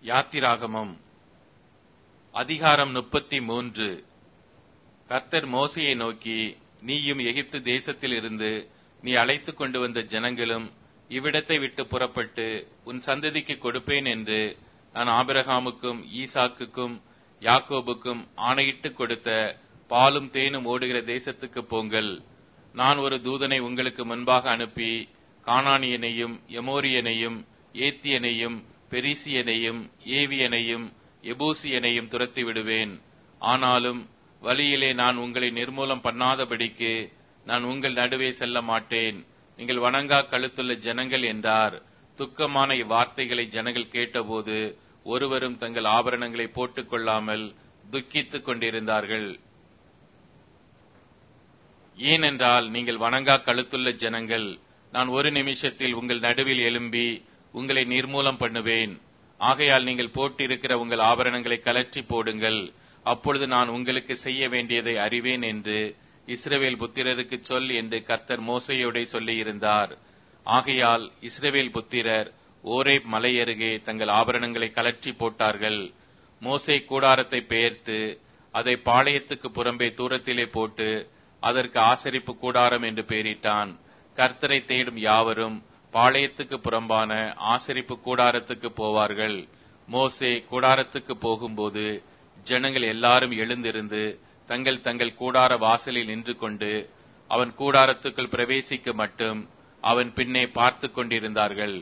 யாத்திராகமம் அதிகாரம் 33. கர்த்தர் மோசேயை நோக்கி, நீயும் எகிப்து தேசத்தில் இருந்து நீ அழைத்துக் கொண்டு வந்த ஜனங்களும் இவ்விடத்தை விட்டு புறப்பட்டு உன் சந்ததிக்கு கொடுப்பேன் என்று நான் ஆபிரகாமுக்கும் ஈசாக்குக்கும் யாக்கோபுக்கும் ஆணையிட்டு கொடுத்த பாலும் தேனும் ஓடுகிற தேசத்துக்கு போங்கள். நான் ஒரு தூதனை உங்களுக்கு முன்பாக அனுப்பி கானானியனையும் எமோரியனையும் ஏத்தியனையும் பெரிசியனையும் ஏவியனையும் எபூசியனையும் துரத்தி விடுவேன். ஆனாலும் வழியிலே நான் உங்களை நிர்மூலம் பண்ணாதபடிக்கு நான் உங்கள் நடுவே செல்ல மாட்டேன். நீங்கள் வணங்கா கழுத்துள்ள ஜனங்கள் என்றார். துக்கமான இவ்வார்த்தைகளை ஜனங்கள் கேட்டபோது ஒருவரும் தங்கள் ஆபரணங்களை போட்டுக் கொள்ளாமல் துக்கித்துக் கொண்டிருந்தார்கள். ஏனென்றால் நீங்கள் வணங்கா கழுத்துள்ள ஜனங்கள், நான் ஒரு நிமிஷத்தில் உங்கள் நடுவில் எழும்பி உங்களை நிர்மூலம் பண்ணுவேன். ஆகையால் நீங்கள் போட்டிருக்கிற உங்கள் ஆபரணங்களை கலற்றி போடுங்கள். அப்பொழுது நான் உங்களுக்கு செய்ய வேண்டியதை அறிவேன் என்று இஸ்ரவேல் புத்திரருக்கு சொல் என்று கர்த்தர் மோசேயோடே சொல்லியிருந்தார். ஆகையால் இஸ்ரவேல் புத்திரர் ஓரேப் மலையருகே தங்கள் ஆபரணங்களை கலற்றி போட்டார்கள். மோசே கூடாரத்தை பெயர்த்து அதை பாளையத்துக்கு புறம்பே தூரத்திலே போட்டு அதற்கு ஆசரிப்பு கூடாரம் என்று பெயரிட்டான். கர்த்தரை தேடும் யாவரும் பாளையத்துக்கு புறம்பான ஆசரிப்பு கூடாரத்துக்கு போவார்கள். மோசே கூடாரத்துக்கு போகும்போது ஜனங்கள் எல்லாரும் எழுந்திருந்து தங்கள் தங்கள் கூடார வாசலில் நின்று கொண்டு அவன் கூடாரத்துக்குள் பிரவேசிக்க மட்டும் அவன் பின்னே பார்த்து கொண்டிருந்தார்கள்.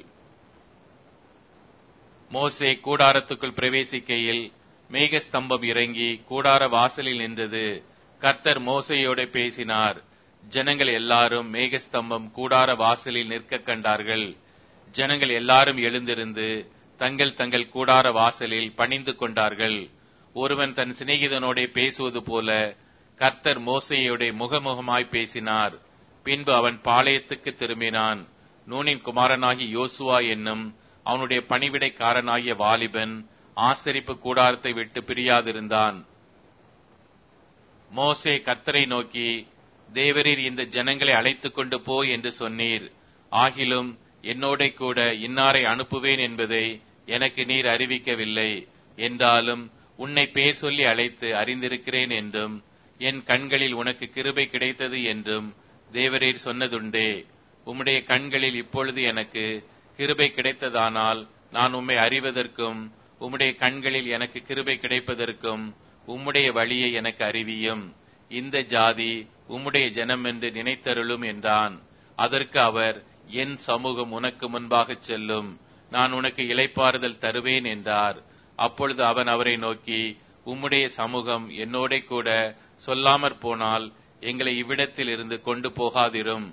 மோசே கூடாரத்துக்குள் பிரவேசிக்கையில் மேகஸ்தம்பம் இறங்கி கூடார வாசலில் நின்றது. கர்த்தர் மோசேயோட பேசினார். ஜனங்கள் எல்லாரும் மேகஸ்தம்பம் கூடார வாசலில் நிற்க கண்டார்கள். ஜனங்கள் எல்லாரும் எழுந்திருந்து தங்கள் தங்கள் கூடார வாசலில் பணிந்து கொண்டார்கள். ஒருவன் தன் சிநேகிதனோட பேசுவது போல கர்த்தர் மோசேயோட முகமுகமாய் பேசினார். பின்பு அவன் பாளையத்துக்கு திரும்பினான். நூனின் குமாரனாகி யோசுவா என்னும் அவனுடைய பணிவிடைக்காரனாகிய வாலிபன் ஆசரிப்பு கூடாரத்தை விட்டு பிரியாதிருந்தான். மோசே கர்த்தரை நோக்கி, தேவரீர் இந்த ஜனங்களை அழைத்துக் கொண்டு போ என்று சொன்னீர். ஆகிலும் என்னோட கூட இன்னாரை அனுப்புவேன் என்பதை எனக்கு நீர் அறிவிக்கவில்லை. என்றாலும் உன்னை பேர் சொல்லி அழைத்து அறிந்திருக்கிறேன் என்றும் என் கண்களில் உனக்கு கிருபை கிடைத்தது என்றும் தேவரீர் சொன்னதுண்டே. உம்முடைய கண்களில் இப்பொழுது எனக்கு கிருபை கிடைத்ததானால் நான் உம்மை அறிவதற்கும் உம்முடைய கண்களில் எனக்கு கிருபை கிடைப்பதற்கும் உம்முடைய வழியை எனக்கு அறிவியும். இந்த ஜாதி உம்முடைய ஜனம் என்று நினைத்தருளும் என்றான். அதற்கு அவர், என் சமூகம் உனக்கு முன்பாக செல்லும், நான் உனக்கு இளைப்பாறுதல் தருவேன் என்றார். அப்பொழுது அவன் அவரை நோக்கி, உம்முடைய சமூகம் என்னோட கூட சொல்லாமற் போனால் எங்களை இவ்விடத்தில் இருந்து கொண்டு போகாதிரும்.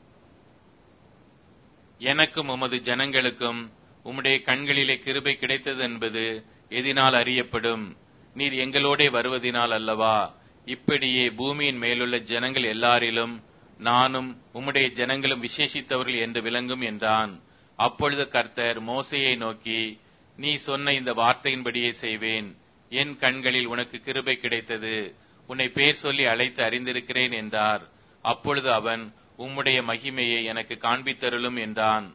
எனக்கும் உமது ஜனங்களுக்கும் உம்முடைய கண்களிலே கிருபை கிடைத்தது என்பது எதினால் அறியப்படும்? நீர் எங்களோட வருவதினால் அல்லவா? இப்படியே பூமியின் மேலுள்ள ஜனங்கள் எல்லாரிலும் நானும் உம்முடைய ஜனங்களும் விசேஷித்தவர்கள் என்று விளங்கும் என்றான். அப்பொழுது கர்த்தர் மோசேயை நோக்கி, நீ சொன்ன இந்த வார்த்தையின்படியே செய்வேன். என் கண்களில் உனக்கு கிருபை கிடைத்தது, உன்னை பேர் சொல்லி அழைத்து அறிந்திருக்கிறேன் என்றார். அப்பொழுது அவன், உம்முடைய மகிமையை எனக்கு காண்பித்தருளும் என்றான்.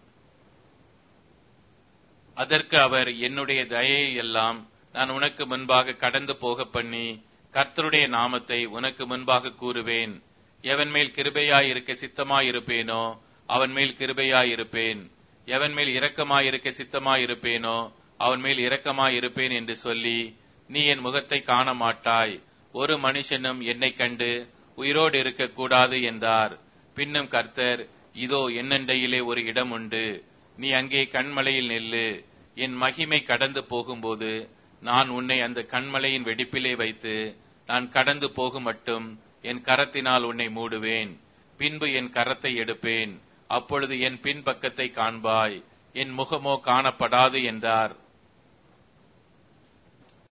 அதற்கு அவர், என்னுடைய தயையை எல்லாம் நான் உனக்கு முன்பாக கடந்து போக பண்ணி கர்த்தருடைய நாமத்தை உனக்கு முன்பாக கூறுவேன். எவன் மேல் கிருபையாயிருக்க சித்தமாயிருப்பேனோ அவன் மேல் கிருபையாயிருப்பேன், எவன் மேல் இரக்கமாயிருக்க சித்தமாயிருப்பேனோ அவன் மேல் இரக்கமாயிருப்பேன் என்று சொல்லி, நீ என் முகத்தை காண மாட்டாய், ஒரு மனுஷனும் என்னை கண்டு உயிரோடு இருக்க கூடாது என்றார். பின்னும் கர்த்தர், இதோ என்னண்டையிலே ஒரு இடம் உண்டு, நீ அங்கே கண்மலையில் நில்லு. என் மகிமை கடந்து போகும்போது நான் உன்னை அந்த கண்மலையின் வெடிப்பிலே வைத்து நான் கடந்து போகும் மட்டும் என் கரத்தினால் உன்னை மூடுவேன். பின்பு என் கரத்தை எடுப்பேன், அப்பொழுது என் பின்பக்கத்தை காண்பாய், என் முகமோ காணப்படாது என்றார்.